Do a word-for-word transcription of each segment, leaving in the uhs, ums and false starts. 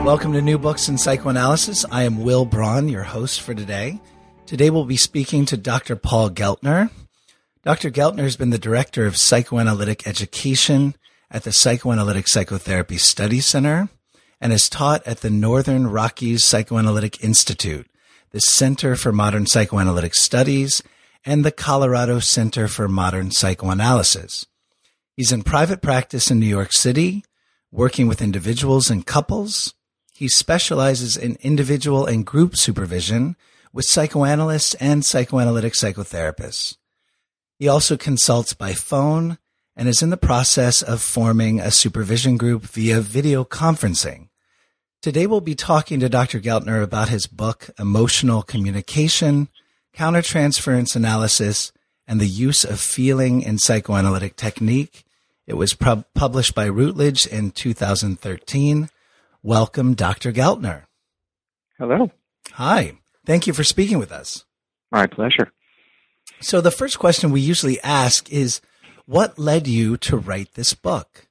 Welcome to New Books in Psychoanalysis. I am Will Braun, your host for today. Today we'll be speaking to Doctor Paul Geltner. Doctor Geltner has been the Director of Psychoanalytic Education at the Psychoanalytic Psychotherapy Study Center and has taught at the Northern Rockies Psychoanalytic Institute, the Center for Modern Psychoanalytic Studies, and the Colorado Center for Modern Psychoanalysis. He's in private practice in New York City, working with individuals and couples. He specializes in individual and group supervision with psychoanalysts and psychoanalytic psychotherapists. He also consults by phone and is in the process of forming a supervision group via video conferencing. Today we'll be talking to Doctor Geltner about his book, Emotional Communication, Countertransference Analysis, and the Use of Feeling in Psychoanalytic Technique. It was pub- published by Routledge in two thousand thirteen. Welcome, Doctor Geltner. Hello. Hi. Thank you for speaking with us. My pleasure. So the first question we usually ask is, what led you to write this book?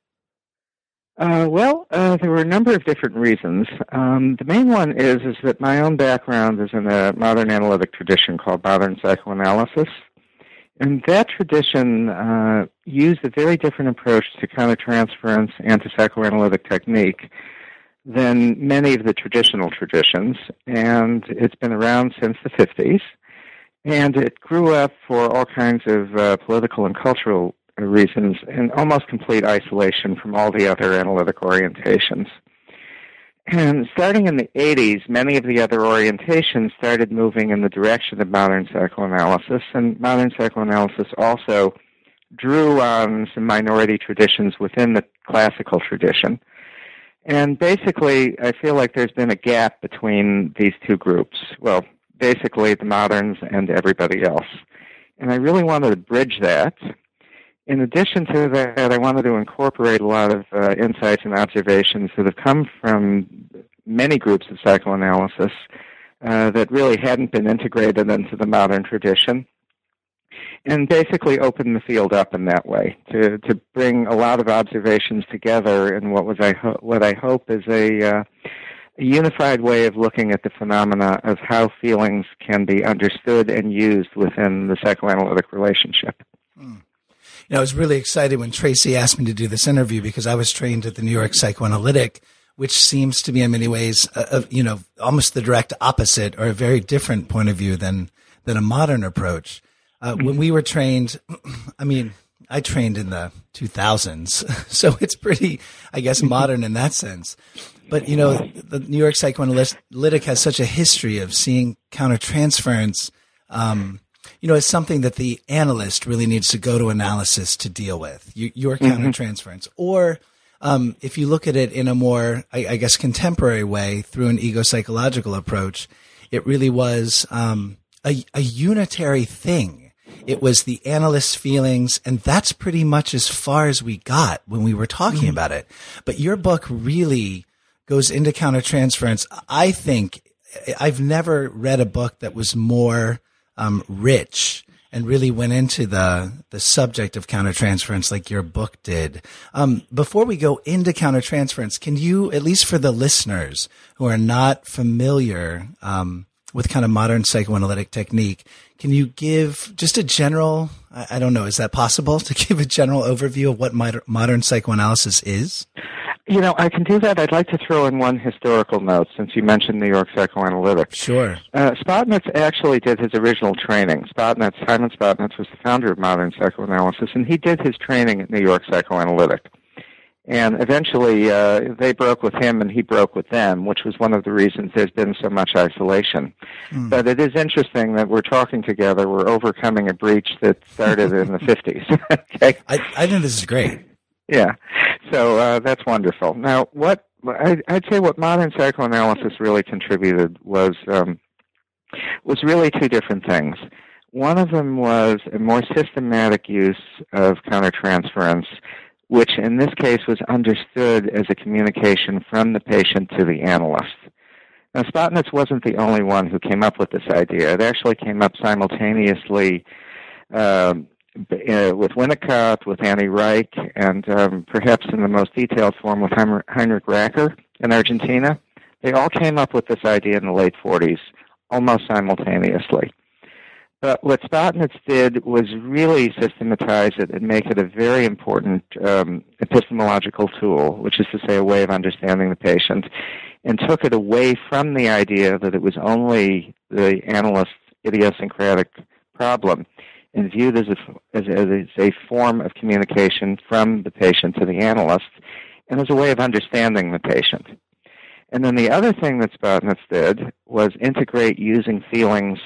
Uh, well, uh, there were a number of different reasons. Um, the main one is is that my own background is in a modern analytic tradition called modern psychoanalysis. And that tradition uh, used a very different approach to countertransference and to psychoanalytic technique than many of the traditional traditions. And it's been around since the fifties. And it grew up for all kinds of uh, political and cultural reasons in almost complete isolation from all the other analytic orientations. And starting in the eighties, many of the other orientations started moving in the direction of modern psychoanalysis, and modern psychoanalysis also drew on some minority traditions within the classical tradition. And basically, I feel like there's been a gap between these two groups. Well, basically the moderns and everybody else. And I really wanted to bridge that. In addition to that, I wanted to incorporate a lot of uh, insights and observations that have come from many groups of psychoanalysis uh, that really hadn't been integrated into the modern tradition, and basically open the field up in that way to, to bring a lot of observations together in what was I ho- what I hope is a, uh, a unified way of looking at the phenomena of how feelings can be understood and used within the psychoanalytic relationship. Hmm. You know, I was really excited when Tracy asked me to do this interview because I was trained at the New York Psychoanalytic, which seems to be in many ways, uh, you know, almost the direct opposite or a very different point of view than than a modern approach. Uh, when we were trained, I mean, I trained in the two thousands, so it's pretty, I guess, modern in that sense. But, you know, the New York Psychoanalytic has such a history of seeing countertransference, um, you know, it's something that the analyst really needs to go to analysis to deal with, you, your countertransference. Mm-hmm. Or um, if you look at it in a more, I, I guess, contemporary way through an ego-psychological approach, it really was um, a, a unitary thing. It was the analyst's feelings, and that's pretty much as far as we got when we were talking mm-hmm. about it. But your book really goes into countertransference. I think I've never read a book that was more Um, rich and really went into the the subject of countertransference like your book did. Um, before we go into countertransference, can you, at least for the listeners who are not familiar um, with kind of modern psychoanalytic technique, can you give just a general, I, I don't know, is that possible to give a general overview of what mod- modern psychoanalysis is? You know, I can do that. I'd like to throw in one historical note, since you mentioned New York Psychoanalytic. Sure. Uh, Spotnitz actually did his original training. Spotnitz, Simon Spotnitz, was the founder of modern psychoanalysis, and he did his training at New York Psychoanalytic. And eventually, uh, they broke with him, and he broke with them, which was one of the reasons there's been so much isolation. Mm. But it is interesting that we're talking together. We're overcoming a breach that started in the fifties. Okay? I, I think this is great. Yeah, so uh, that's wonderful. Now, what I, I'd say what modern psychoanalysis really contributed was um, was really two different things. One of them was a more systematic use of countertransference, which in this case was understood as a communication from the patient to the analyst. Now, Spotnitz wasn't the only one who came up with this idea. It actually came up simultaneously um, Uh, with Winnicott, with Annie Reich, and um, perhaps in the most detailed form with Heinrich Racker in Argentina. They all came up with this idea in the late forties, almost simultaneously. But what Spotnitz did was really systematize it and make it a very important um, epistemological tool, which is to say a way of understanding the patient, and took it away from the idea that it was only the analyst's idiosyncratic problem and viewed as a, as, as a form of communication from the patient to the analyst and as a way of understanding the patient. And then the other thing that Spotnitz did was integrate using feelings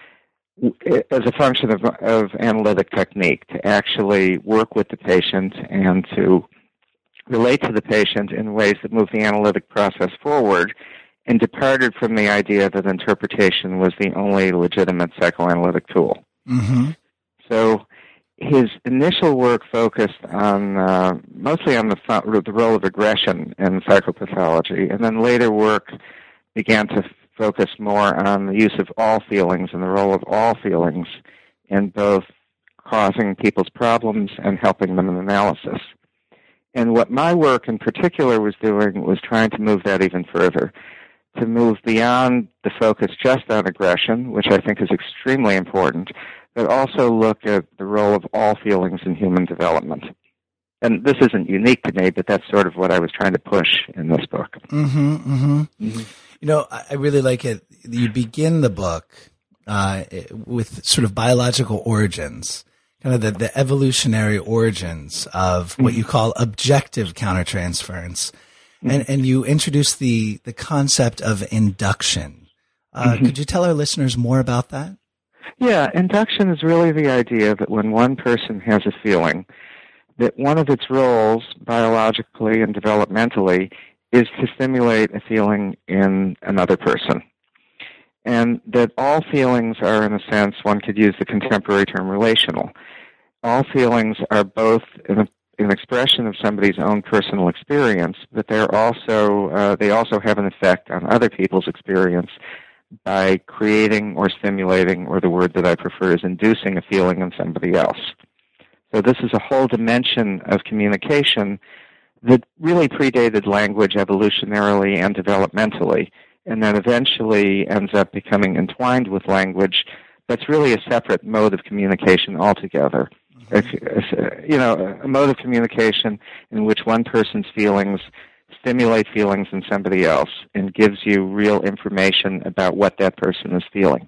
as a function of, of analytic technique to actually work with the patient and to relate to the patient in ways that move the analytic process forward, and departed from the idea that interpretation was the only legitimate psychoanalytic tool. Mm-hmm. So his initial work focused on uh, mostly on the, the role of aggression in psychopathology, and then later work began to focus more on the use of all feelings and the role of all feelings in both causing people's problems and helping them in analysis. And what my work in particular was doing was trying to move that even further, to move beyond the focus just on aggression, which I think is extremely important, but also look at the role of all feelings in human development. And this isn't unique to me, but that's sort of what I was trying to push in this book. Mm-hmm, mm-hmm. Mm-hmm. You know, I really like it. You begin the book uh, with sort of biological origins, kind of the, the evolutionary origins of what mm-hmm. you call objective countertransference. Mm-hmm. And, and you introduce the, the concept of induction. Uh, mm-hmm. Could you tell our listeners more about that? Yeah, induction is really the idea that when one person has a feeling, that one of its roles, biologically and developmentally, is to stimulate a feeling in another person. And that all feelings are, in a sense, one could use the contemporary term relational. All feelings are both an, an expression of somebody's own personal experience, but they're also uh, they also have an effect on other people's experience by creating or stimulating, or the word that I prefer is inducing, a feeling in somebody else. So this is a whole dimension of communication that really predated language evolutionarily and developmentally, and then eventually ends up becoming entwined with language that's really a separate mode of communication altogether. Mm-hmm. You know, a mode of communication in which one person's feelings stimulate feelings in somebody else and gives you real information about what that person is feeling.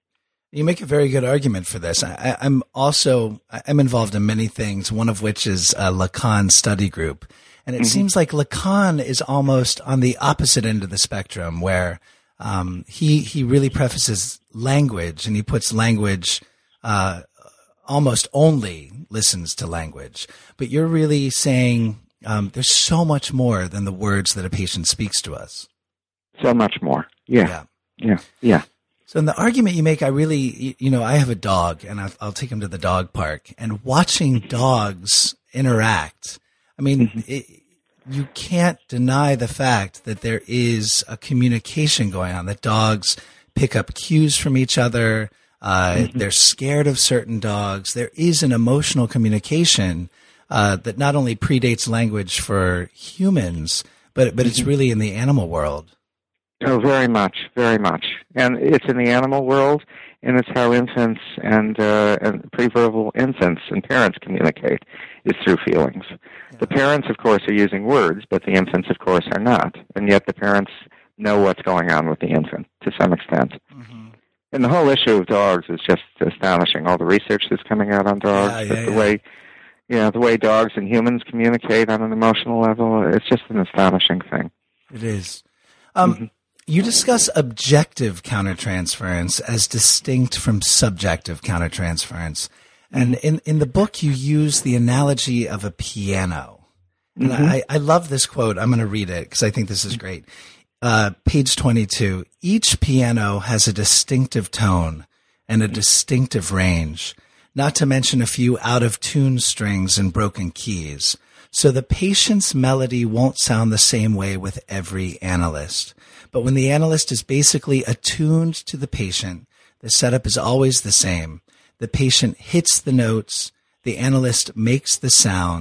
You make a very good argument for this. I, I'm also I'm involved in many things, one of which is a Lacan study group. And it mm-hmm. seems like Lacan is almost on the opposite end of the spectrum, where um, he he really prefaces language, and he puts language uh, almost only listens to language. But you're really saying um, there's so much more than the words that a patient speaks to us. So much more. Yeah. Yeah. Yeah. yeah. So in the argument you make, I really, you know, I have a dog, and I'll, I'll take him to the dog park, and watching dogs interact, I mean, mm-hmm. it, you can't deny the fact that there is a communication going on, that dogs pick up cues from each other. Uh, mm-hmm. They're scared of certain dogs. There is an emotional communication uh, that not only predates language for humans, but, but mm-hmm. it's really in the animal world. Oh, very much, very much. And it's in the animal world, and it's how infants and, uh, and preverbal infants and parents communicate, is through feelings. Yeah. The parents, of course, are using words, but the infants, of course, are not. And yet the parents know what's going on with the infant to some extent. Mm-hmm. And the whole issue of dogs is just astonishing. All the research that's coming out on dogs, yeah, yeah, the yeah. way, you know, the way dogs and humans communicate on an emotional level, it's just an astonishing thing. It is. Um, mm-hmm. You discuss objective countertransference as distinct from subjective countertransference. And in, in the book, you use the analogy of a piano. And mm-hmm. I, I love this quote. I'm going to read it because I think this is great. Uh, page twenty-two. Each piano has a distinctive tone and a distinctive range, not to mention a few out-of-tune strings and broken keys. So the patient's melody won't sound the same way with every analyst. But when the analyst is basically attuned to the patient, the setup is always the same. The patient hits the notes, the analyst makes the sounds,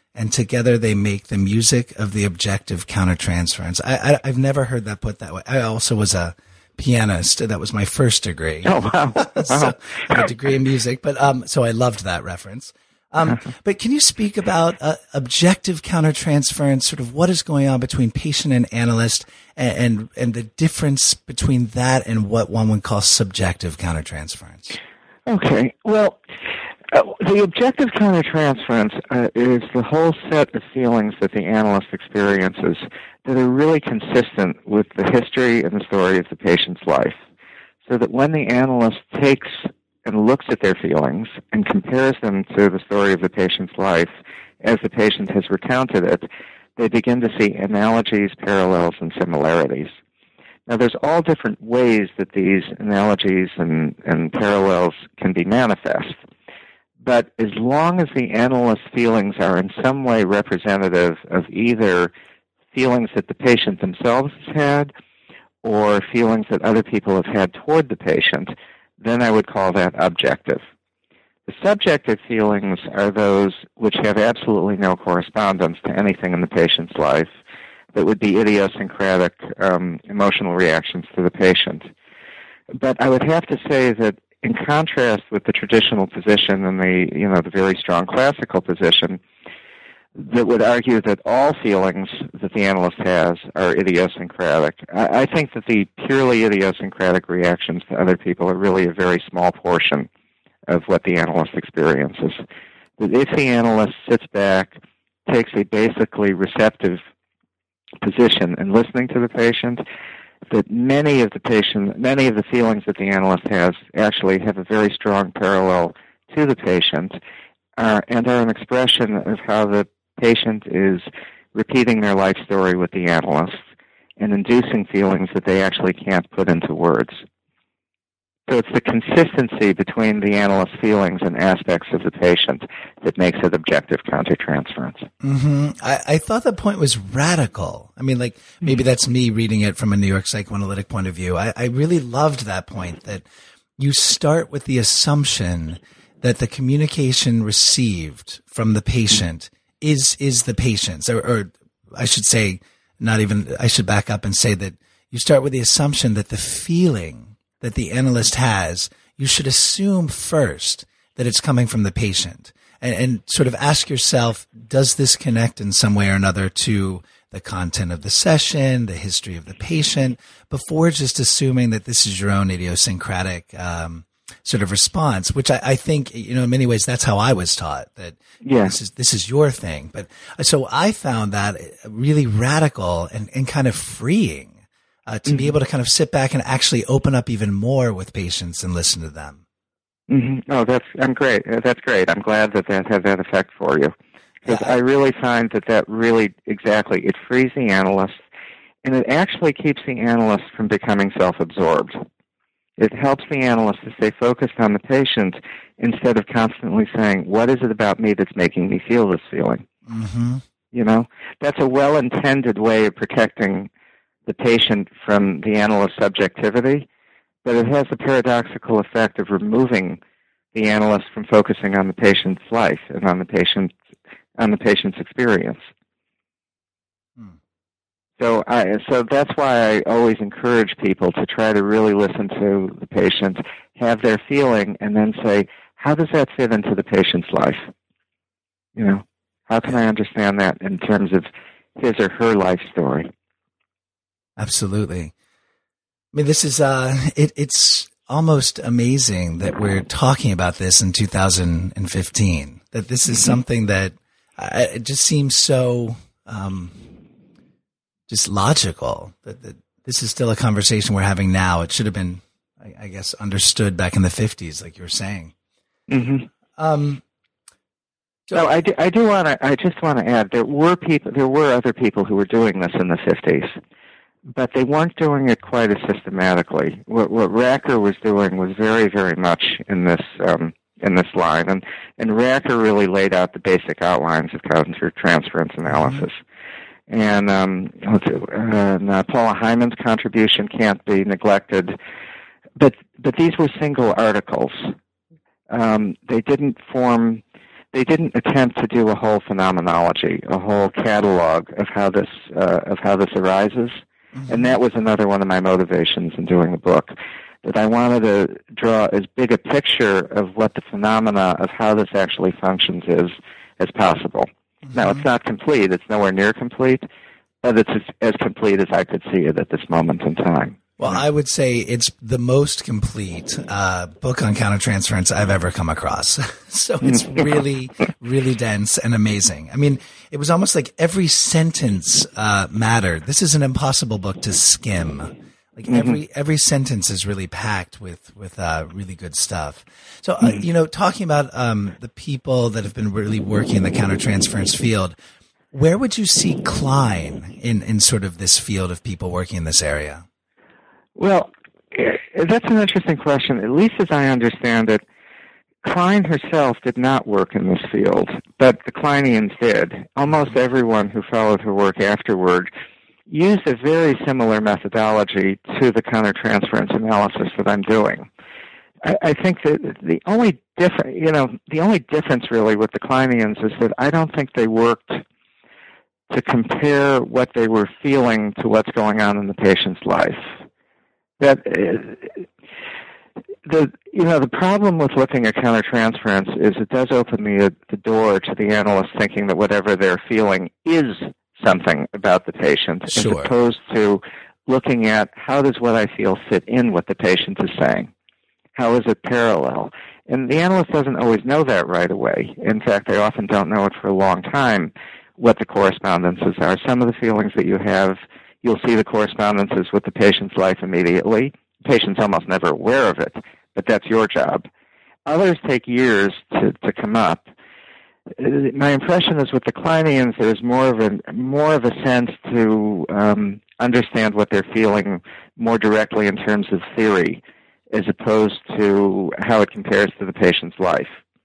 and together they make the music of the objective countertransference. I, I, I've never heard that put that way. I also was a pianist. That was my first degree. Oh, wow. wow. So I have a degree in music, but um, so I loved that reference. Um, but can you speak about uh, objective countertransference, sort of what is going on between patient and analyst, and, and, and the difference between that and what one would call subjective countertransference? Okay. Well, uh, the objective countertransference uh, is the whole set of feelings that the analyst experiences that are really consistent with the history and the story of the patient's life. So that when the analyst takes and looks at their feelings and compares them to the story of the patient's life as the patient has recounted it, they begin to see analogies, parallels, and similarities. Now, there's all different ways that these analogies and, and parallels can be manifest. But as long as the analyst's feelings are in some way representative of either feelings that the patient themselves has had or feelings that other people have had toward the patient, then I would call that objective. The subjective feelings are those which have absolutely no correspondence to anything in the patient's life, that would be idiosyncratic um, emotional reactions to the patient. But I would have to say that in contrast with the traditional position and the, you know, the very strong classical position that would argue that all feelings that the analyst has are idiosyncratic, I, I think that the purely idiosyncratic reactions to other people are really a very small portion of what the analyst experiences. That if the analyst sits back, takes a basically receptive position in listening to the patient, that many of the patient, many of the feelings that the analyst has actually have a very strong parallel to the patient, uh, and are an expression of how the patient is repeating their life story with the analyst and inducing feelings that they actually can't put into words. So it's the consistency between the analyst's feelings and aspects of the patient that makes it objective countertransference. Mm-hmm. I, I thought the point was radical. I mean, like, maybe that's me reading it from a New York psychoanalytic point of view. I, I really loved that point, that you start with the assumption that the communication received from the patient is is the patient's, or, or I should say, not even, I should back up and say that you start with the assumption that the feeling that the analyst has, you should assume first that it's coming from the patient, and, and sort of ask yourself, does this connect in some way or another to the content of the session, the history of the patient, before just assuming that this is your own idiosyncratic um, sort of response, which I, I think, you know, in many ways, that's how I was taught, that yeah. this is this is your thing. But so I found that really radical and, and kind of freeing. Uh, to mm-hmm. be able to kind of sit back and actually open up even more with patients and listen to them. Mm-hmm. Oh, that's I'm great. That's great. I'm glad that that had that effect for you, because yeah. I really find that that really exactly it frees the analyst, and it actually keeps the analyst from becoming self-absorbed. It helps the analyst to stay focused on the patient instead of constantly saying, "What is it about me that's making me feel this feeling?" Mm-hmm. You know, that's a well-intended way of protecting the patient from the analyst's subjectivity, but it has the paradoxical effect of removing the analyst from focusing on the patient's life and on the patient on the patient's experience. Hmm. So, I, so that's why I always encourage people to try to really listen to the patient, have their feeling, and then say, how does that fit into the patient's life? You know, how can I understand that in terms of his or her life story? Absolutely. I mean, this is, uh, it, it's almost amazing that we're talking about this in two thousand fifteen, that this is mm-hmm. something that uh, it just seems so, um, just logical that, that this is still a conversation we're having now. It should have been, I, I guess, understood back in the fifties, like you were saying. Mm-hmm. Um, so no, I do, I do want to, I just want to add, there were people, there were other people who were doing this in the fifties. But they weren't doing it quite as systematically. What, what Racker was doing was very, very much in this um, in this line, and and Racker really laid out the basic outlines of countertransference analysis. Mm-hmm. And um, uh, uh, Paula Hyman's contribution can't be neglected. But but these were single articles. Um, they didn't form they didn't attempt to do a whole phenomenology, a whole catalog of how this uh, of how this arises. Mm-hmm. And that was another one of my motivations in doing the book, that I wanted to draw as big a picture of what the phenomena of how this actually functions is as possible. Mm-hmm. Now, it's not complete. It's nowhere near complete, but it's as, as complete as I could see it at this moment in time. Well, I would say it's the most complete uh, book on countertransference I've ever come across. So it's really, really dense and amazing. I mean, it was almost like every sentence uh, mattered. This is an impossible book to skim. Like mm-hmm. every every sentence is really packed with with uh, really good stuff. So uh, you know, talking about um, the people that have been really working in the countertransference field, where would you see Klein in in sort of this field of people working in this area? Well, that's an interesting question. At least as I understand it, Klein herself did not work in this field, but the Kleinians did. Almost everyone who followed her work afterward used a very similar methodology to the countertransference analysis that I'm doing. I, I think that the only difference, you know, the only difference really with the Kleinians is that I don't think they worked to compare what they were feeling to what's going on in the patient's life. That uh, the you know the problem with looking at countertransference is it does open the the door to the analyst thinking that whatever they're feeling is something about the patient, sure. as opposed to looking at how does what I feel fit in what the patient is saying. How is it parallel? And the analyst doesn't always know that right away. In fact, they often don't know it for a long time, what the correspondences are. Some of the feelings that you have, you'll see the correspondences with the patient's life immediately. The patient's almost never aware of it, but that's your job. Others take years to, to come up. My impression is with the Kleinians, there's more of a more of a sense to um, understand what they're feeling more directly in terms of theory, as opposed to how it compares to the patient's life.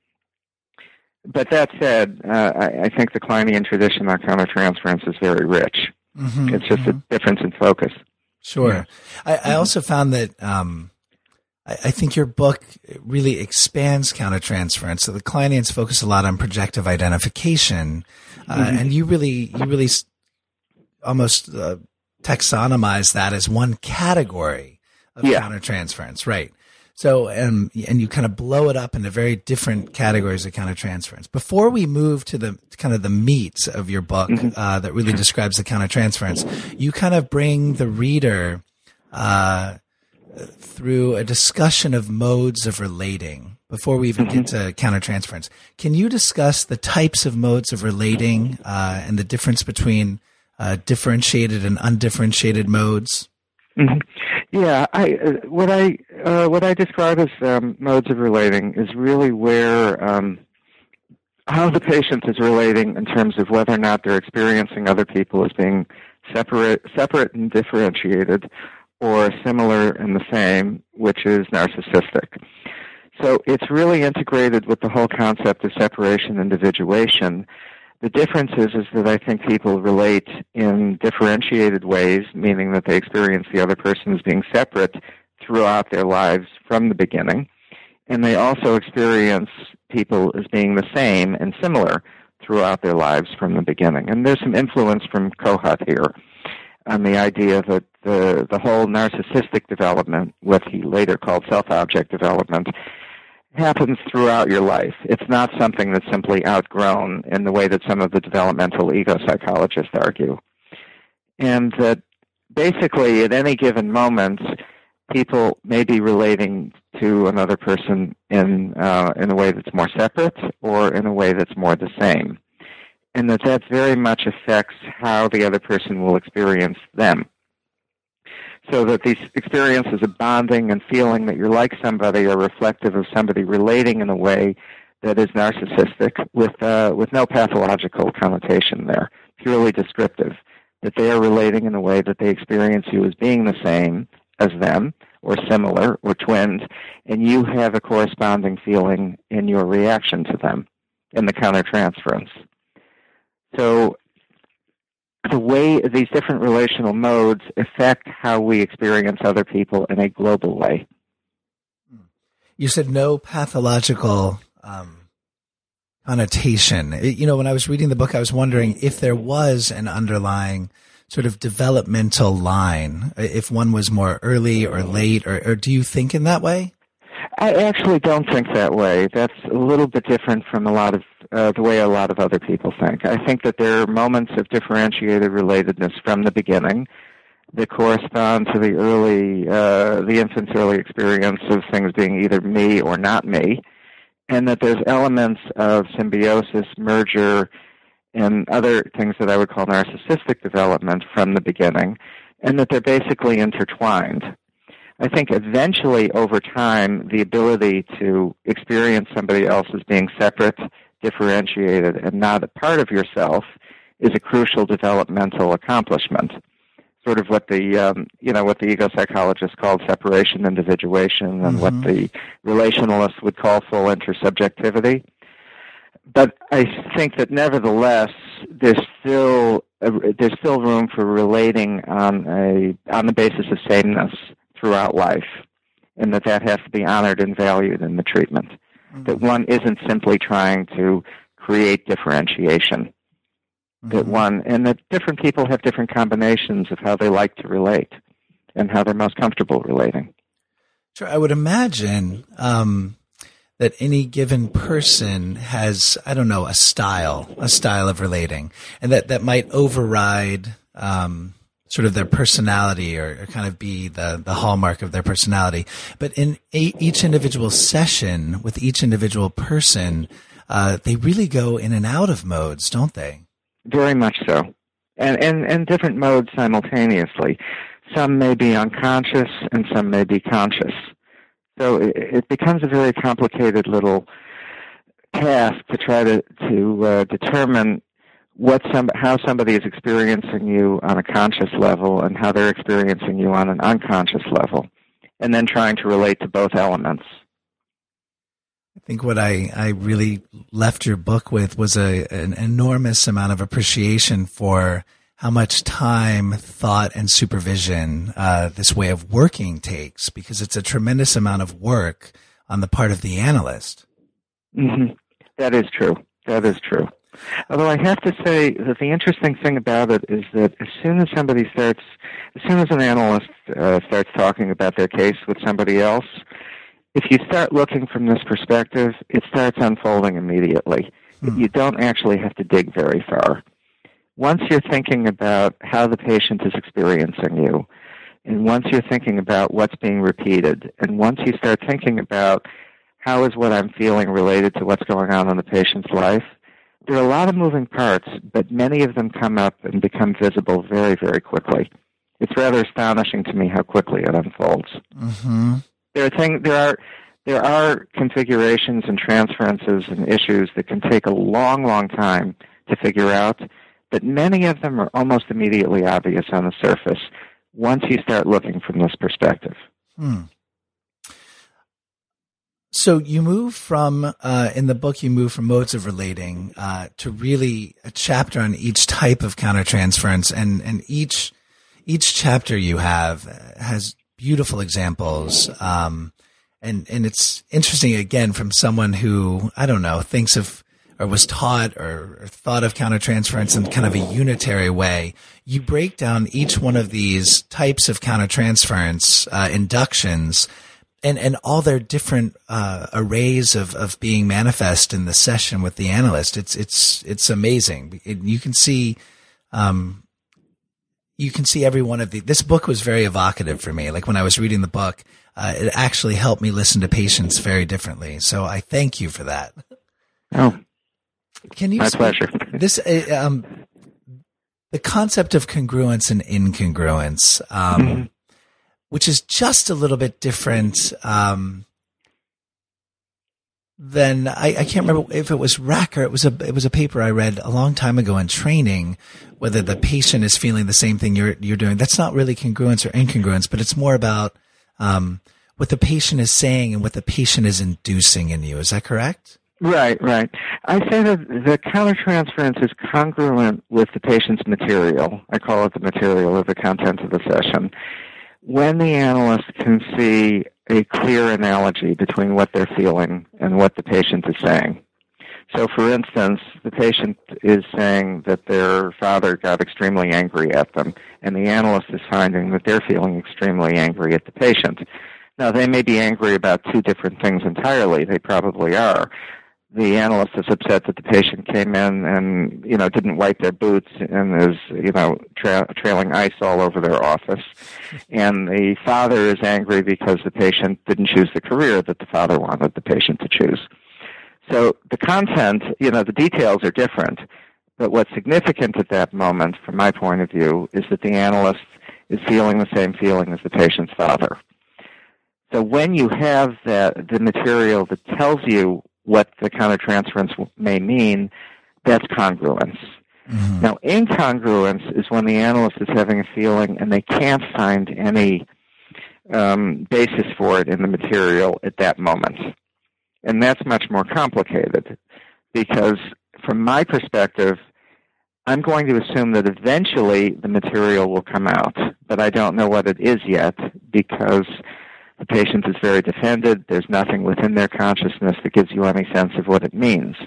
But that said, uh, I, I think the Kleinian tradition on countertransference is very rich. Mm-hmm, it's just mm-hmm. a difference in focus. Sure. Yeah. I, I also found that um, I, I think your book really expands countertransference. So the Kleinians focus a lot on projective identification, uh, mm-hmm. and you really, you really almost uh, taxonomize that as one category of yeah. countertransference, right? So, um, and you kind of blow it up into very different categories of countertransference. Before we move to the kind of the meat of your book, mm-hmm. uh, that really describes the countertransference, you kind of bring the reader, uh, through a discussion of modes of relating before we even mm-hmm. get to countertransference. Can you discuss the types of modes of relating, uh, and the difference between, uh, differentiated and undifferentiated modes? Mm-hmm. Yeah, I uh, what I uh, what I describe as um, modes of relating is really where um, how the patient is relating in terms of whether or not they're experiencing other people as being separate, separate and differentiated, or similar and the same, which is narcissistic. So it's really integrated with the whole concept of separation, individuation. The difference is, is that I think people relate in differentiated ways, meaning that they experience the other person as being separate throughout their lives from the beginning. And they also experience people as being the same and similar throughout their lives from the beginning. And there's some influence from Kohut here on the idea that the, the whole narcissistic development, what he later called self-object development, happens throughout your life. It's not something that's simply outgrown in the way that some of the developmental ego psychologists argue. And that basically at any given moment, people may be relating to another person in uh, in a way that's more separate or in a way that's more the same. And that that very much affects how the other person will experience them. So that these experiences of bonding and feeling that you're like somebody are reflective of somebody relating in a way that is narcissistic with uh, with no pathological connotation there, purely descriptive, that they are relating in a way that they experience you as being the same as them or similar or twinned, and you have a corresponding feeling in your reaction to them in the countertransference. So the way these different relational modes affect how we experience other people in a global way. You said no pathological um, connotation. It, you know, when I was reading the book, I was wondering if there was an underlying sort of developmental line, if one was more early or late, or, or do you think in that way? I actually don't think that way. That's a little bit different from a lot of uh, the way a lot of other people think. I think that there are moments of differentiated relatedness from the beginning that correspond to the early, uh, the infant's early experience of things being either me or not me, and that there's elements of symbiosis, merger, and other things that I would call narcissistic development from the beginning, and that they're basically intertwined. I think eventually, over time, the ability to experience somebody else as being separate, differentiated, and not a part of yourself is a crucial developmental accomplishment. Sort of what the um, you know what the ego psychologists called separation individuation, and mm-hmm. what the relationalists would call full intersubjectivity. But I think that nevertheless, there's still a, there's still room for relating on a on the basis of sameness throughout life, and that that has to be honored and valued in the treatment. Mm-hmm. That one isn't simply trying to create differentiation. Mm-hmm. That one, and that different people have different combinations of how they like to relate and how they're most comfortable relating. Sure, I would imagine um, that any given person has, I don't know, a style, a style of relating, and that, that might override um, sort of their personality, or, or kind of be the, the hallmark of their personality. But in a, each individual session with each individual person, uh, they really go in and out of modes, don't they? Very much so. And, and, and different modes simultaneously. Some may be unconscious and some may be conscious. So it, it becomes a very complicated little task to try to, to uh, determine what some, how somebody is experiencing you on a conscious level and how they're experiencing you on an unconscious level, and then trying to relate to both elements. I think what I, I really left your book with was a, an enormous amount of appreciation for how much time, thought, and supervision uh, this way of working takes, because it's a tremendous amount of work on the part of the analyst. Mm-hmm. That is true. That is true. Although I have to say that the interesting thing about it is that as soon as somebody starts, as soon as an analyst uh, starts talking about their case with somebody else, if you start looking from this perspective, it starts unfolding immediately. Hmm. You don't actually have to dig very far. Once you're thinking about how the patient is experiencing you, and once you're thinking about what's being repeated, and once you start thinking about how is what I'm feeling related to what's going on in the patient's life, there are a lot of moving parts, but many of them come up and become visible very, very quickly. It's rather astonishing to me how quickly it unfolds. Mm-hmm. There are things, there are there are configurations and transferences and issues that can take a long, long time to figure out, but many of them are almost immediately obvious on the surface once you start looking from this perspective. Hmm. So you move from, uh, in the book, you move from modes of relating uh, to really a chapter on each type of countertransference, and, and each each chapter you have has beautiful examples. Um, and, and it's interesting, again, from someone who, I don't know, thinks of or was taught or, or thought of countertransference in kind of a unitary way. You break down each one of these types of countertransference uh, inductions and, and all their different uh, arrays of, of being manifest in the session with the analyst. It's it's it's amazing. It, you can see, um, you can see every one of the. This book was very evocative for me. Like when I was reading the book, uh, it actually helped me listen to patients very differently. So I thank you for that. Oh, can you? My speak, pleasure. This uh, um, the concept of congruence and incongruence. Um, mm-hmm. Which is just a little bit different um, than I, I can't remember if it was Rack or it was a it was a paper I read a long time ago in training. Whether the patient is feeling the same thing you're you're doing, that's not really congruence or incongruence, but it's more about um, what the patient is saying and what the patient is inducing in you. Is that correct? Right, right. I say that the countertransference is congruent with the patient's material. I call it the material or the content of the session. When the analyst can see a clear analogy between what they're feeling and what the patient is saying. So, for instance, the patient is saying that their father got extremely angry at them, and the analyst is finding that they're feeling extremely angry at the patient. Now, they may be angry about two different things entirely. They probably are. The analyst is upset that the patient came in and, you know, didn't wipe their boots and is, you know, tra- trailing ice all over their office. And the father is angry because the patient didn't choose the career that the father wanted the patient to choose. So the content, you know, the details are different. But what's significant at that moment, from my point of view, is that the analyst is feeling the same feeling as the patient's father. So when you have that, the material that tells you what the countertransference may mean, that's congruence. Mm-hmm. Now, incongruence is when the analyst is having a feeling and they can't find any um, basis for it in the material at that moment. And that's much more complicated because, from my perspective, I'm going to assume that eventually the material will come out, but I don't know what it is yet because the patient is very defended. There's nothing within their consciousness that gives you any sense of what it means.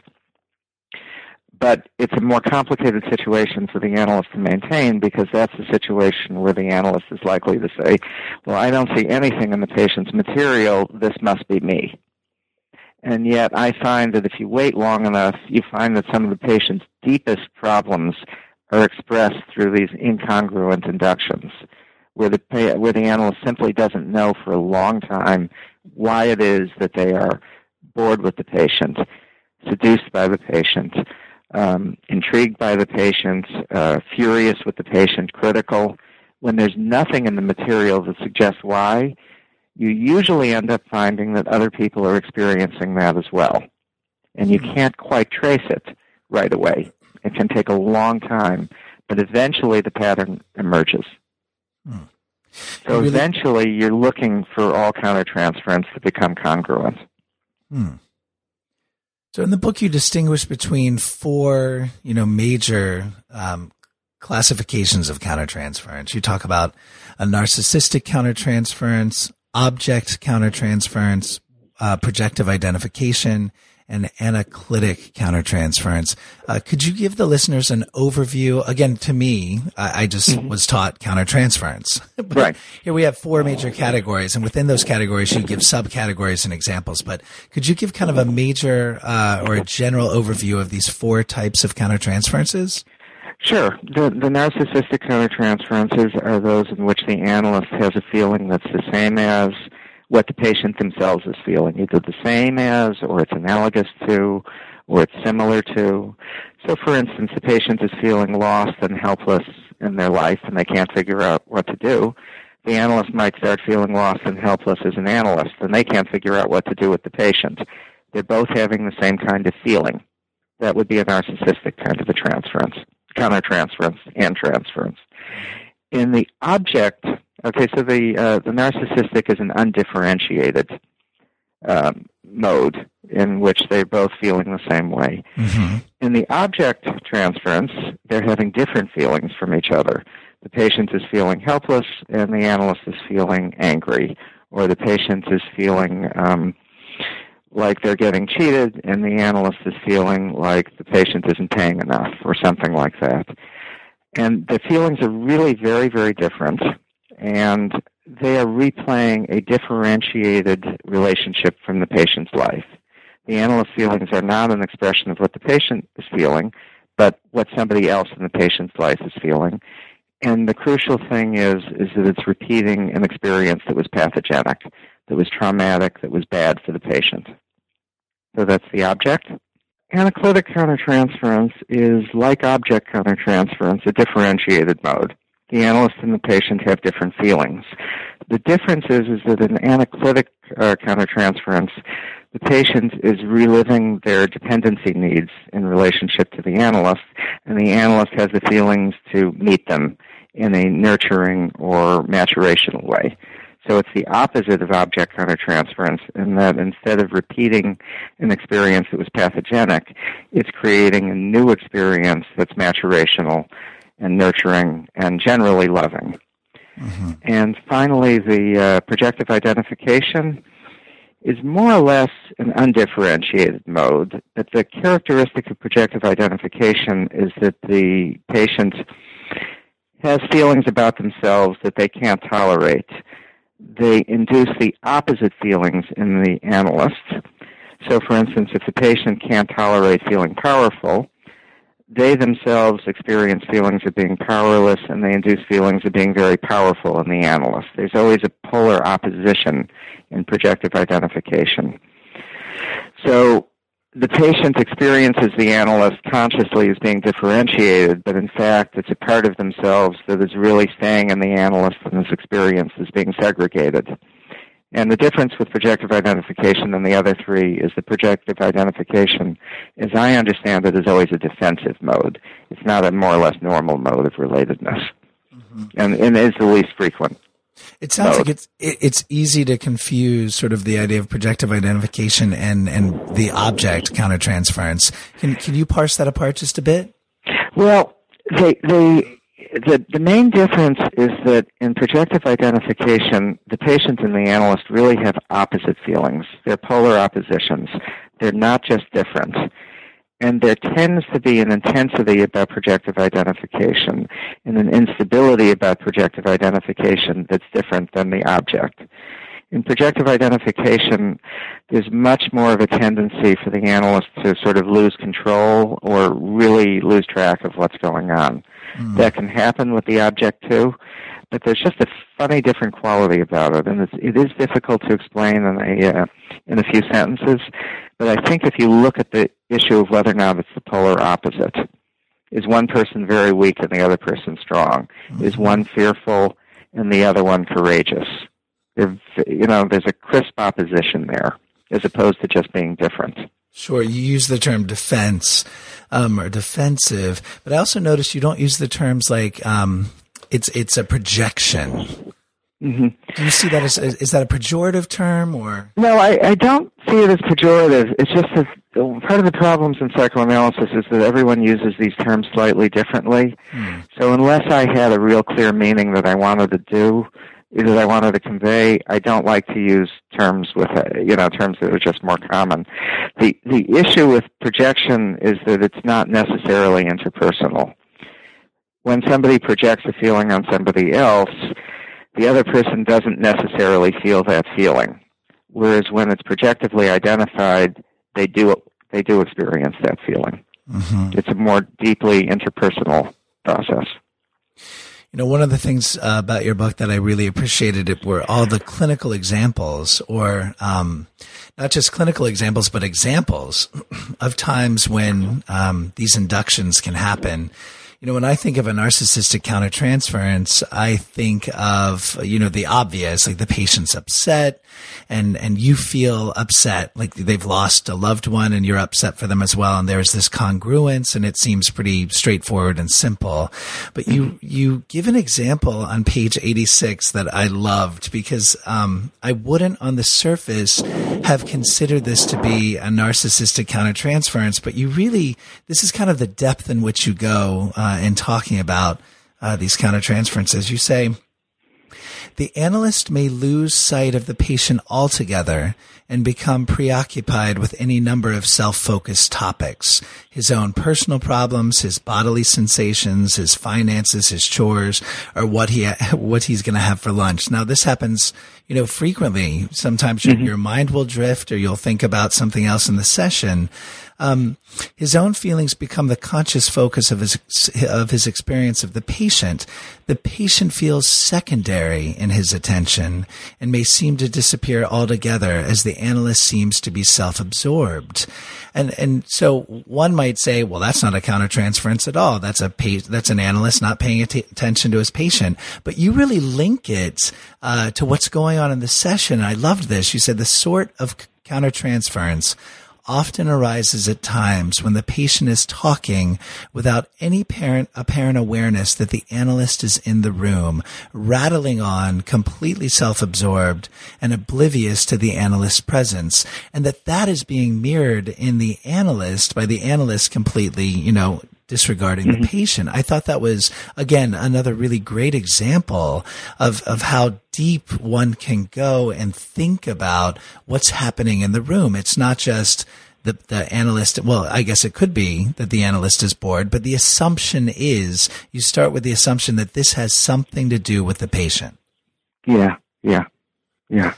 But it's a more complicated situation for the analyst to maintain because that's the situation where the analyst is likely to say, well, I don't see anything in the patient's material. This must be me. And yet I find that if you wait long enough, you find that some of the patient's deepest problems are expressed through these incongruent inductions, where the where the analyst simply doesn't know for a long time why it is that they are bored with the patient, seduced by the patient, um, intrigued by the patient, uh, furious with the patient, critical. When there's nothing in the material that suggests why, you usually end up finding that other people are experiencing that as well. And you can't quite trace it right away. It can take a long time, but eventually the pattern emerges. Hmm. So really, eventually you're looking for all countertransference to become congruent. Hmm. So in the book you distinguish between four, you know, major um, classifications of countertransference. You talk about a narcissistic countertransference, object countertransference, uh, projective identification, and anaclitic countertransference. Uh, could you give the listeners an overview? Again, to me, I, I just mm-hmm. was taught countertransference. But right. Here we have four major categories, and within those categories, you give subcategories and examples. But could you give kind of a major uh, or a general overview of these four types of countertransferences? Sure. The, the narcissistic countertransferences are those in which the analyst has a feeling that's the same as what the patient themselves is feeling, either the same as, or it's analogous to, or it's similar to. So, for instance, the patient is feeling lost and helpless in their life and they can't figure out what to do. The analyst might start feeling lost and helpless as an analyst, and they can't figure out what to do with the patient. They're both having the same kind of feeling. That would be a narcissistic kind of a transference, countertransference and transference. In the object, okay, so the uh, the narcissistic is an undifferentiated um, mode in which they're both feeling the same way. Mm-hmm. In the object transference, they're having different feelings from each other. The patient is feeling helpless, and the analyst is feeling angry, or the patient is feeling um, like they're getting cheated, and the analyst is feeling like the patient isn't paying enough, or something like that. And the feelings are really very, very different, and they are replaying a differentiated relationship from the patient's life. The analyst's feelings are not an expression of what the patient is feeling, but what somebody else in the patient's life is feeling. And the crucial thing is, is that it's repeating an experience that was pathogenic, that was traumatic, that was bad for the patient. So that's the object. Anaclitic countertransference is, like object countertransference, a differentiated mode. The analyst and the patient have different feelings. The difference is, is that in anaclitic uh, countertransference, the patient is reliving their dependency needs in relationship to the analyst, and the analyst has the feelings to meet them in a nurturing or maturational way. So it's the opposite of object countertransference in that instead of repeating an experience that was pathogenic, it's creating a new experience that's maturational and nurturing and generally loving. Mm-hmm. And finally, the uh, projective identification is more or less an undifferentiated mode, but the characteristic of projective identification is that the patient has feelings about themselves that they can't tolerate. They induce the opposite feelings in the analyst. So, for instance, if the patient can't tolerate feeling powerful, they themselves experience feelings of being powerless, and they induce feelings of being very powerful in the analyst. There's always a polar opposition in projective identification. So the patient experiences the analyst consciously as being differentiated, but in fact it's a part of themselves that is really staying in the analyst and is experienced as being segregated. And the difference with projective identification and the other three is that projective identification, as I understand it, is always a defensive mode. It's not a more or less normal mode of relatedness, mm-hmm. and, and is the least frequent. It sounds mode. like it's it, it's easy to confuse sort of the idea of projective identification and, and the object countertransference. Can can you parse that apart just a bit? Well, they they. The, the main difference is that in projective identification, the patient and the analyst really have opposite feelings. They're polar oppositions. They're not just different. And there tends to be an intensity about projective identification and an instability about projective identification that's different than the object. In projective identification, there's much more of a tendency for the analyst to sort of lose control or really lose track of what's going on. Mm. That can happen with the object too, but there's just a funny different quality about it, and it's, it is difficult to explain in a uh, in a few sentences. But I think if you look at the issue of whether or not it's the polar opposite, is one person very weak and the other person strong? Mm. Is one fearful and the other one courageous? They're, you know, there's a crisp opposition there, as opposed to just being different. Sure, you use the term defense um, or defensive, but I also notice you don't use the terms like um, it's it's a projection. Mm-hmm. Do you see that as is that a pejorative term or? No, I, I don't see it as pejorative. It's just that part of the problems in psychoanalysis is that everyone uses these terms slightly differently. Hmm. So unless I had a real clear meaning that I wanted to do, that I wanted to convey, I don't like to use terms with, uh, you know, terms that are just more common. The the issue with projection is that it's not necessarily interpersonal. When somebody projects a feeling on somebody else, the other person doesn't necessarily feel that feeling. Whereas when it's projectively identified, they do they do experience that feeling. Mm-hmm. It's a more deeply interpersonal process. You know, one of the things uh, about your book that I really appreciated it were all the clinical examples, or um, not just clinical examples, but examples of times when um, these inductions can happen. You know, when I think of a narcissistic countertransference, I think of, you know, the obvious, like the patient's upset and, and you feel upset, like they've lost a loved one and you're upset for them as well. And there's this congruence and it seems pretty straightforward and simple. But you, you give an example on page eighty-six that I loved because, um, I wouldn't on the surface have considered this to be a narcissistic countertransference, but you really, this is kind of the depth in which you go, uh, in talking about uh, these countertransferences. You say, the analyst may lose sight of the patient altogether and become preoccupied with any number of self-focused topics, his own personal problems, his bodily sensations, his finances, his chores, or what he what he's going to have for lunch. Now, this happens, you know, frequently. Sometimes mm-hmm. your, your mind will drift, or you'll think about something else in the session. Um, his own feelings become the conscious focus of his of his experience of the patient. The patient feels secondary in his attention and may seem to disappear altogether as the analyst seems to be self-absorbed. And and so one might say, well, that's not a countertransference at all. That's a pa- that's an analyst not paying att- attention to his patient. But you really link it uh, to what's going on in the session. I loved this. You said the sort of countertransference often arises at times when the patient is talking without any parent, apparent awareness that the analyst is in the room, rattling on, completely self-absorbed and oblivious to the analyst's presence, and that that is being mirrored in the analyst by the analyst completely, you know, disregarding Mm-hmm. the patient. I thought that was, again, another really great example of, of how deep one can go and think about what's happening in the room. It's not just the, the analyst. Well, I guess it could be that the analyst is bored, but the assumption is you start with the assumption that this has something to do with the patient. Yeah, yeah, yeah.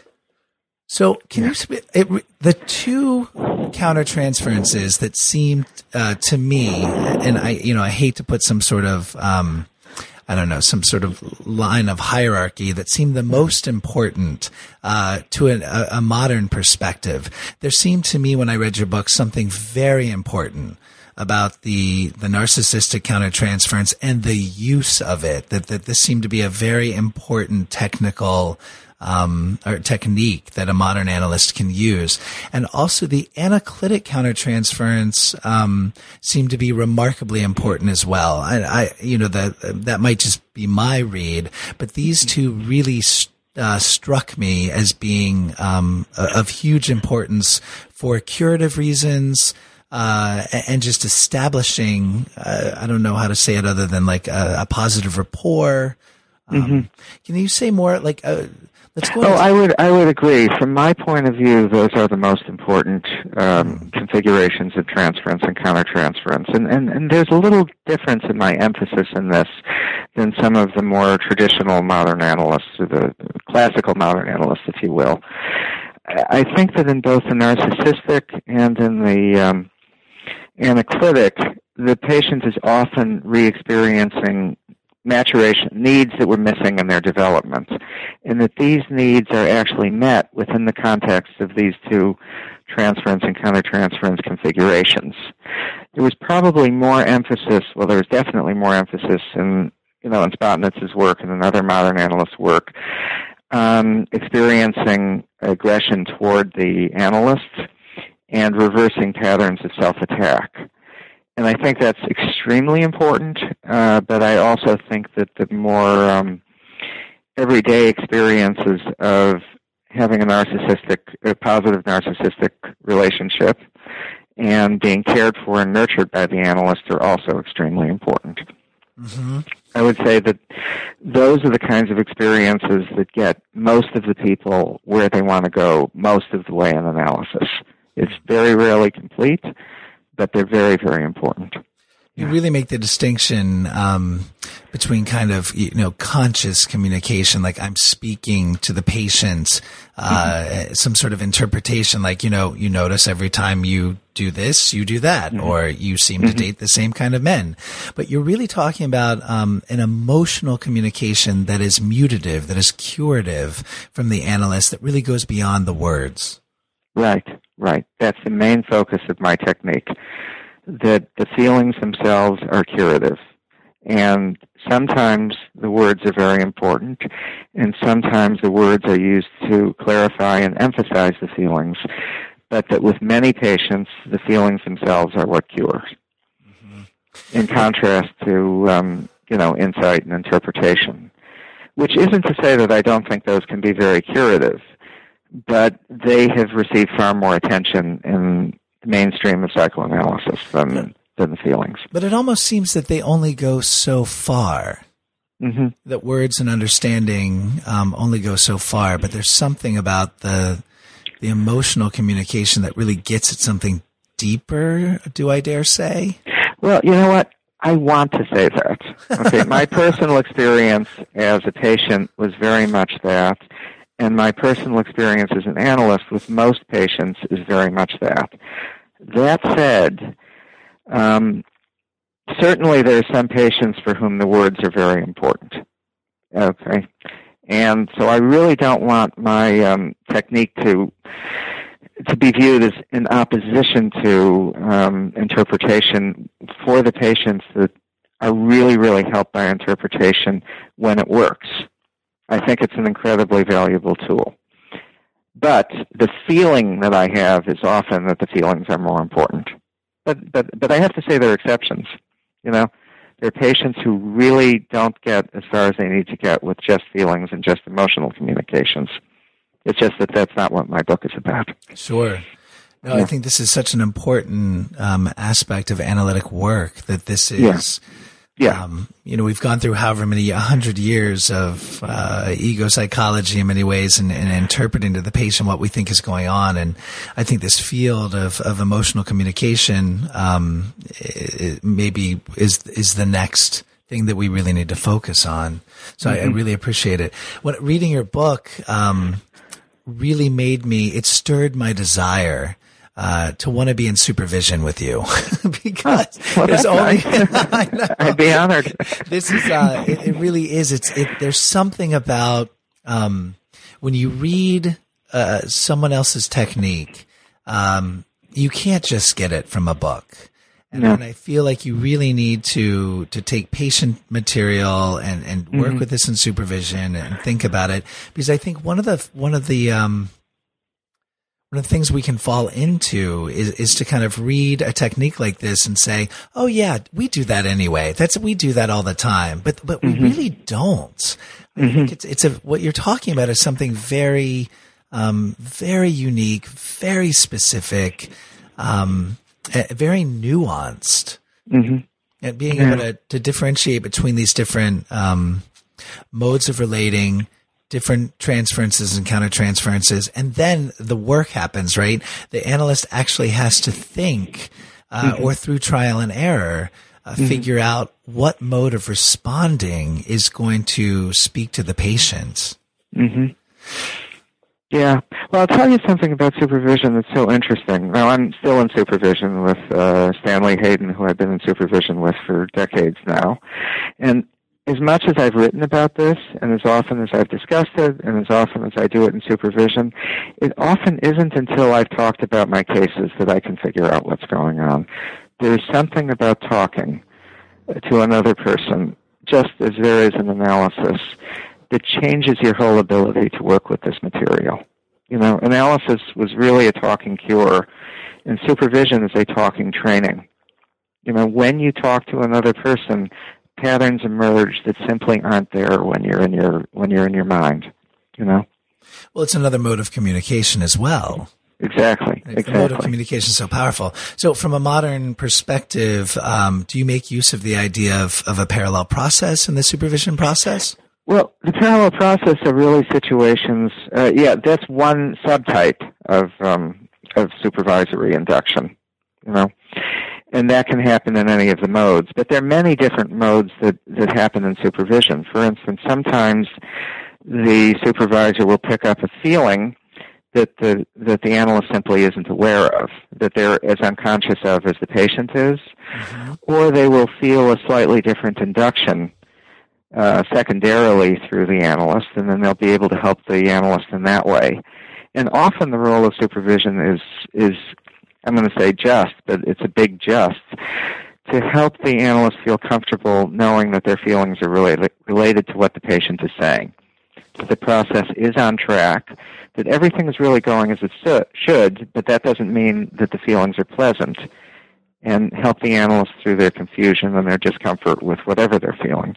So can yeah. you, it, the two countertransferences that seemed uh, to me, and I, you know, I hate to put some sort of, um, I don't know, some sort of line of hierarchy that seemed the most important uh, to a, a modern perspective. There seemed to me when I read your book something very important about the the narcissistic countertransference and the use of it. That that this seemed to be a very important technical Um, or technique that a modern analyst can use. And also the anaclitic countertransference, um, seemed to be remarkably important as well. I, I, you know, that, that might just be my read, but these two really, uh, struck me as being, um, of huge importance for curative reasons, uh, and just establishing, uh, I don't know how to say it other than like a, a positive rapport. Um, mm-hmm. Can you say more, like, uh, Let's go oh, I would I would agree. From my point of view, those are the most important um, mm. configurations of transference and countertransference. And, and and there's a little difference in my emphasis in this than some of the more traditional modern analysts, or the classical modern analysts, if you will. I think that in both the narcissistic and in the um, anaclitic, the patient is often re-experiencing maturation, needs that were missing in their development, and that these needs are actually met within the context of these two transference and countertransference configurations. There was probably more emphasis, well, there was definitely more emphasis in, you know, in Spotnitz's work and in other modern analysts' work, um, experiencing aggression toward the analyst and reversing patterns of self-attack. And I think that's extremely important, uh, but I also think that the more um, everyday experiences of having a narcissistic, a positive narcissistic relationship and being cared for and nurtured by the analyst are also extremely important. Mm-hmm. I would say that those are the kinds of experiences that get most of the people where they want to go most of the way in analysis. It's very rarely complete, but they're very, very important. You really make the distinction um, between kind of, you know, conscious communication, like I'm speaking to the patient, uh, mm-hmm. some sort of interpretation, like, you know, you notice every time you do this, you do that, mm-hmm. or you seem mm-hmm. to date the same kind of men. But you're really talking about um, an emotional communication that is mutative, that is curative from the analyst, that really goes beyond the words. Right, right. That's the main focus of my technique, that the feelings themselves are curative. And sometimes the words are very important, and sometimes the words are used to clarify and emphasize the feelings, but that with many patients, the feelings themselves are what cures. Mm-hmm. In contrast to, um, you know, insight and interpretation, which isn't to say that I don't think those can be very curative, but they have received far more attention in the mainstream of psychoanalysis than, than the feelings. But it almost seems that they only go so far. Mm-hmm. That words and understanding um, only go so far, but there's something about the the emotional communication that really gets at something deeper, do I dare say? Well, you know what? I want to say that. Okay, my personal experience as a patient was very much that. And my personal experience as an analyst with most patients is very much that. That said, um, certainly there are some patients for whom the words are very important. Okay? And so I really don't want my um, technique to to be viewed as in opposition to um, interpretation for the patients that are really, really helped by interpretation when it works. I think it's an incredibly valuable tool. But the feeling that I have is often that the feelings are more important. But but but I have to say there are exceptions. You know, there are patients who really don't get as far as they need to get with just feelings and just emotional communications. It's just that that's not what my book is about. Sure. No, yeah. I think this is such an important um, aspect of analytic work that this is. Yeah. Yeah. Um, you know, we've gone through however many, a hundred years of uh, ego psychology in many ways and, and interpreting to the patient what we think is going on. And I think this field of, of emotional communication um, it, it maybe is is the next thing that we really need to focus on. So mm-hmm. I, I really appreciate it. When reading your book um, really made me, it stirred my desire Uh, to want to be in supervision with you because well, there's only, nice. I know. I'd be honored. This is, uh, it, it really is. It's, it, there's something about, um, when you read, uh, someone else's technique, um, you can't just get it from a book. And, no. and I feel like you really need to, to take patient material and, and work mm-hmm. with this in supervision and think about it, because I think one of the, one of the, um, One of the things we can fall into is, is to kind of read a technique like this and say, oh yeah, we do that anyway. That's, we do that all the time, but, but we mm-hmm. really don't. I mm-hmm. think it's, it's a, what you're talking about is something very, um, very unique, very specific, um, very nuanced, mm-hmm. and being yeah. able to, to differentiate between these different, um, modes of relating, different transferences and countertransferences, and then the work happens, right? The analyst actually has to think, uh, mm-hmm. or through trial and error, uh, mm-hmm. figure out what mode of responding is going to speak to the patient. Mm-hmm. Yeah. Well, I'll tell you something about supervision that's so interesting. Now, I'm still in supervision with uh, Stanley Hayden, who I've been in supervision with for decades now. And as much as I've written about this, and as often as I've discussed it, and as often as I do it in supervision, it often isn't until I've talked about my cases that I can figure out what's going on. There's something about talking to another person, just as there is an analysis, that changes your whole ability to work with this material. You know, analysis was really a talking cure, and supervision is a talking training. You know, when you talk to another person, patterns emerge that simply aren't there when you're in your when you're in your mind. You know. Well, it's another mode of communication as well. Exactly. The exactly. mode of communication is so powerful. So, from a modern perspective, um, do you make use of the idea of, of a parallel process in the supervision process? Well, the parallel process are really situations. Uh, yeah, that's one subtype of um, of supervisory induction. You know. And that can happen in any of the modes. But there are many different modes that, that happen in supervision. For instance, sometimes the supervisor will pick up a feeling that the that the analyst simply isn't aware of, that they're as unconscious of as the patient is, mm-hmm. or they will feel a slightly different induction uh, secondarily through the analyst, and then they'll be able to help the analyst in that way. And often the role of supervision is is I'm going to say just, but it's a big just, to help the analyst feel comfortable knowing that their feelings are related, related to what the patient is saying, that the process is on track, that everything is really going as it should, but that doesn't mean that the feelings are pleasant, and help the analyst through their confusion and their discomfort with whatever they're feeling.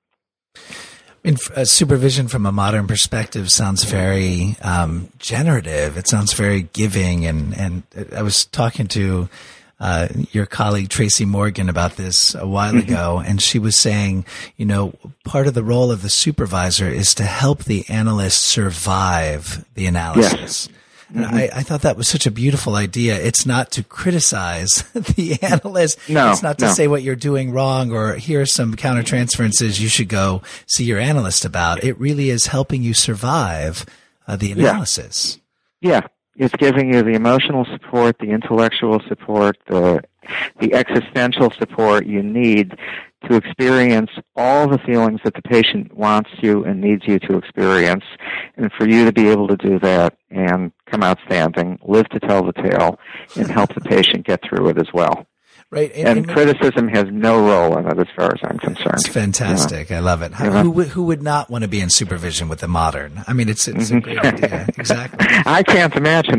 In, uh, supervision from a modern perspective sounds very um, generative. It sounds very giving. And, and I was talking to uh, your colleague Tracy Morgan about this a while mm-hmm. ago, and she was saying, you know, part of the role of the supervisor is to help the analyst survive the analysis. Yes. And mm-hmm. I, I thought that was such a beautiful idea. It's not to criticize the analyst. No, it's not to no. say what you're doing wrong or here are some countertransferences you should go see your analyst about. It really is helping you survive uh, the analysis. Yeah. yeah. It's giving you the emotional support, the intellectual support, the the existential support you need to experience all the feelings that the patient wants you and needs you to experience, and for you to be able to do that and come out standing, live to tell the tale, and help the patient get through it as well. Right. And, and, and criticism has no role in it as far as I'm concerned. It's fantastic. Yeah. I love it. How, yeah. who, who would not want to be in supervision with the modern? I mean, it's, it's a great idea. Exactly. I can't imagine.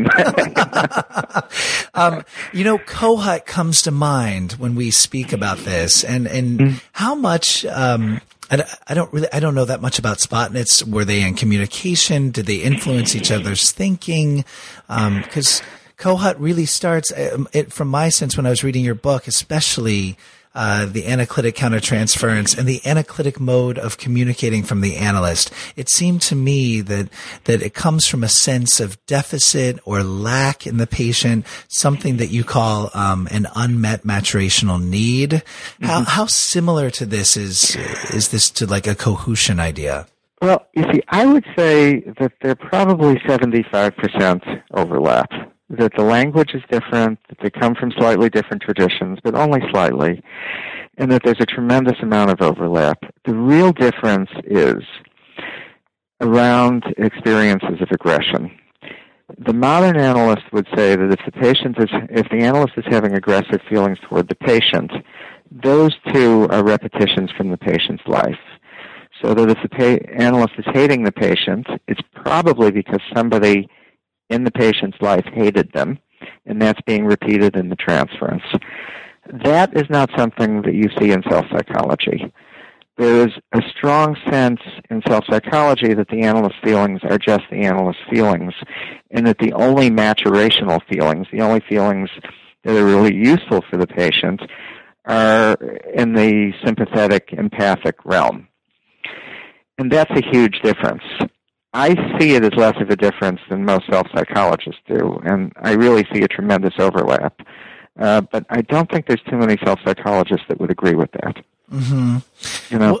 um, you know, Kohut comes to mind when we speak about this, and, and mm-hmm. how much, um, I, I don't really, I don't know that much about Spotnitz. Were they in communication? Did they influence each other's thinking? Um, cause Kohut really starts, um, it, from my sense when I was reading your book, especially uh, the anaclitic countertransference and the anaclitic mode of communicating from the analyst. It seemed to me that that it comes from a sense of deficit or lack in the patient, something that you call um, an unmet maturational need. Mm-hmm. How how similar to this is is this to like a Kohutian idea? Well, you see, I would say that there probably seventy-five percent overlap. That the language is different, that they come from slightly different traditions, but only slightly, and that there's a tremendous amount of overlap. The real difference is around experiences of aggression. The modern analyst would say that if the patient is, if the analyst is having aggressive feelings toward the patient, those two are repetitions from the patient's life. So that if the pa- analyst is hating the patient, it's probably because somebody in the patient's life hated them, and that's being repeated in the transference. That is not something that you see in self-psychology. There is a strong sense in self-psychology that the analyst's feelings are just the analyst's feelings, and that the only maturational feelings, the only feelings that are really useful for the patient, are in the sympathetic, empathic realm. And that's a huge difference. I see it as less of a difference than most self-psychologists do, and I really see a tremendous overlap. Uh, but I don't think there's too many self-psychologists that would agree with that. Mm-hmm. You know. Well,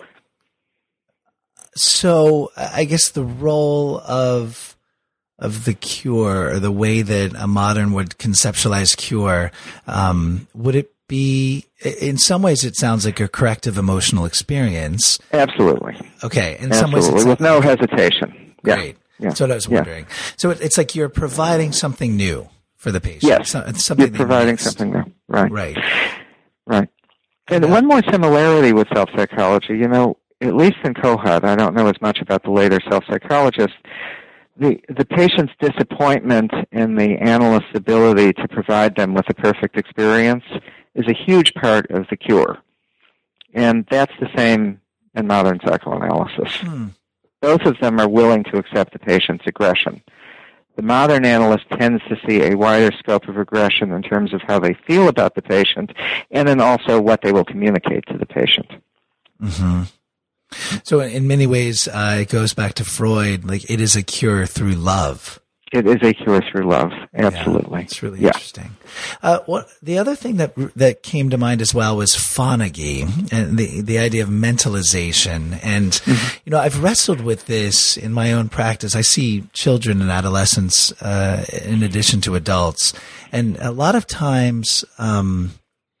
so I guess the role of of the cure, or the way that a modern would conceptualize cure, um, would it be, in some ways it sounds like a corrective emotional experience. Absolutely. Okay. In Absolutely. some ways it's with no hesitation. Great. Yeah. That's what I was wondering. Yeah. So it, it's like you're providing something new for the patient. Yes. So, it's something you're providing needs. something new. Right. Right. Right. And uh, one more similarity with self-psychology, you know, at least in Kohut, I don't know as much about the later self-psychologists, the, the patient's disappointment in the analyst's ability to provide them with a perfect experience is a huge part of the cure. And that's the same in modern psychoanalysis. Hmm. Both of them are willing to accept the patient's aggression. The modern analyst tends to see a wider scope of aggression in terms of how they feel about the patient, and then also what they will communicate to the patient. Mm-hmm. So in many ways, uh, it goes back to Freud, like it is a cure through love. It is a cure through love. Absolutely. Yeah, it's really yeah. interesting. Uh, what, the other thing that that came to mind as well was phonergy and the, the idea of mentalization. And, mm-hmm. you know, I've wrestled with this in my own practice. I see children and adolescents uh, in addition to adults. And a lot of times, um,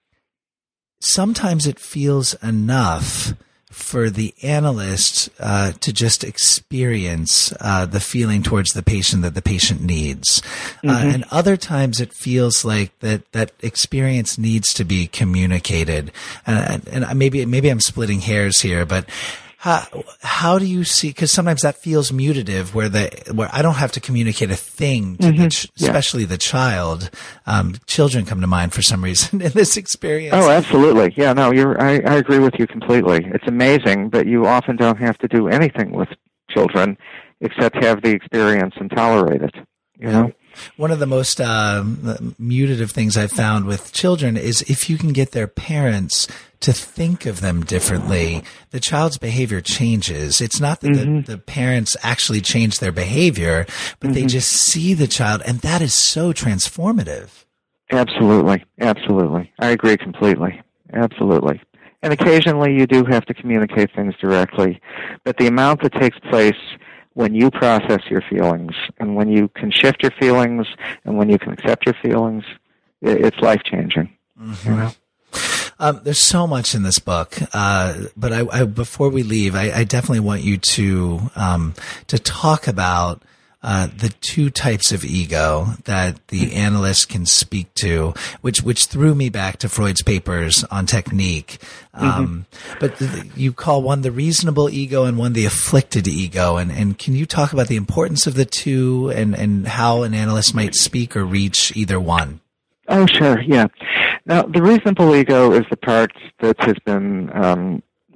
sometimes it feels enough for the analyst uh, to just experience uh, the feeling towards the patient that the patient needs. Mm-hmm. Uh, and other times it feels like that, that experience needs to be communicated. Uh, and and maybe, maybe I'm splitting hairs here, but how, how do you see, because sometimes that feels mutative where the, where I don't have to communicate a thing to mm-hmm. the ch- yeah. especially the child. Um, children come to mind for some reason in this experience. Oh, absolutely. Yeah, no, you're, I, I agree with you completely. It's amazing, but you often don't have to do anything with children except have the experience and tolerate it, you know? One of the most uh, mutative things I've found with children is if you can get their parents to think of them differently, the child's behavior changes. It's not that mm-hmm. the, the parents actually change their behavior, but mm-hmm. they just see the child, and that is so transformative. Absolutely. Absolutely. I agree completely. Absolutely. And occasionally you do have to communicate things directly, but the amount that takes place when you process your feelings and when you can shift your feelings and when you can accept your feelings, it's life-changing. Mm-hmm. You know? Um, there's so much in this book, uh, but I, I, before we leave, I, I definitely want you to um, to talk about uh, the two types of ego that the analyst can speak to, which which threw me back to Freud's papers on technique. Um, mm-hmm. But th- you call one the reasonable ego and one the afflicted ego, and, and can you talk about the importance of the two and, and how an analyst might speak or reach either one? Oh, sure, yeah. Now, the reasonable ego is the part that has been um,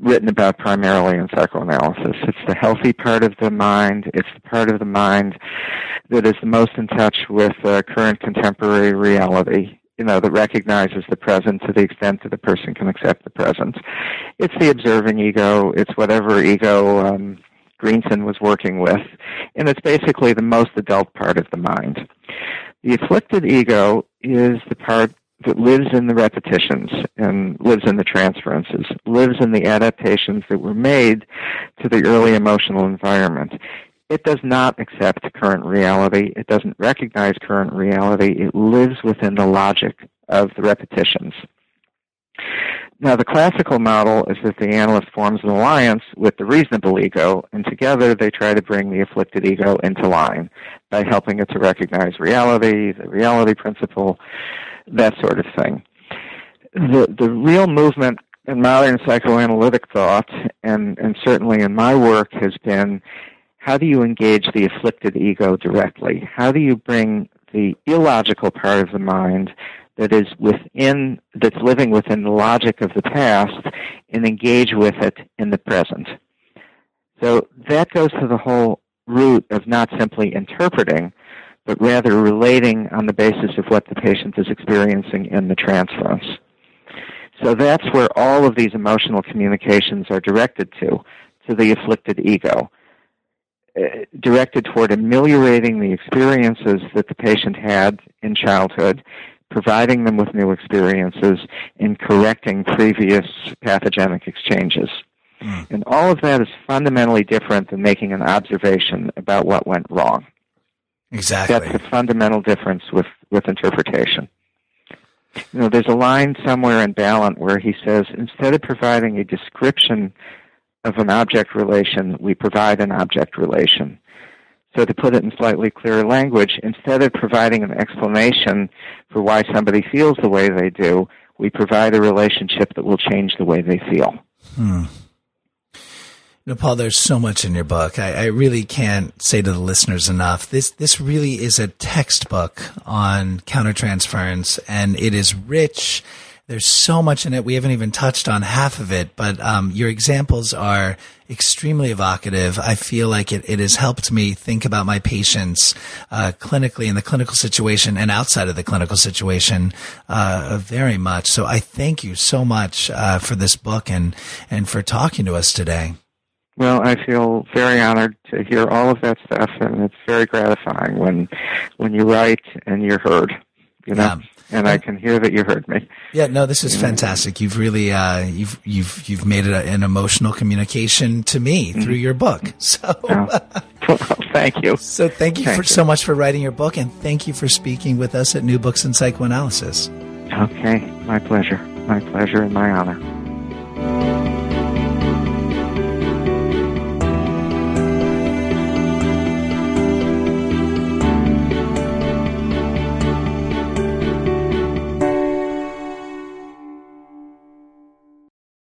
written about primarily in psychoanalysis. It's the healthy part of the mind. It's the part of the mind that is the most in touch with uh, current contemporary reality, you know, that recognizes the present to the extent that the person can accept the present. It's the observing ego. It's whatever ego um, Greenson was working with. And it's basically the most adult part of the mind. The afflicted ego is the part that lives in the repetitions and lives in the transferences, lives in the adaptations that were made to the early emotional environment. It does not accept current reality. It doesn't recognize current reality. It lives within the logic of the repetitions. Now, the classical model is that the analyst forms an alliance with the reasonable ego, and together they try to bring the afflicted ego into line by helping it to recognize reality, the reality principle, that sort of thing. The the real movement in modern psychoanalytic thought, and, and certainly in my work, has been, how do you engage the afflicted ego directly? How do you bring the illogical part of the mind that is within, that's living within the logic of the past, and engage with it in the present? So that goes to the whole root of not simply interpreting, but rather relating on the basis of what the patient is experiencing in the transference. So that's where all of these emotional communications are directed to, to the afflicted ego, uh, directed toward ameliorating the experiences that the patient had in childhood, providing them with new experiences, and correcting previous pathogenic exchanges. Mm. And all of that is fundamentally different than making an observation about what went wrong. Exactly. That's the fundamental difference with, with interpretation. You know, there's a line somewhere in Ballant where he says, instead of providing a description of an object relation, we provide an object relation. So to put it in slightly clearer language, instead of providing an explanation for why somebody feels the way they do, we provide a relationship that will change the way they feel. Hmm. You know, Paul, there's so much in your book. I, I really can't say to the listeners enough. This this really is a textbook on countertransference, and it is rich. There's so much in it. We haven't even touched on half of it, but um, your examples are extremely evocative. I feel like it, it has helped me think about my patients uh, clinically in the clinical situation and outside of the clinical situation uh, very much. So I thank you so much uh, for this book and, and for talking to us today. Well, I feel very honored to hear all of that stuff, and it's very gratifying when when you write and you're heard, you know. Yeah. And I can hear that you heard me. Yeah, no, this is fantastic. You've really, uh, you've, you've, you've made it a, an emotional communication to me mm-hmm. through your book. So, oh. Well, thank you. So, thank you thank for you. so much for writing your book, and thank you for speaking with us at New Books in Psychoanalysis. Okay, my pleasure, my pleasure, and my honor.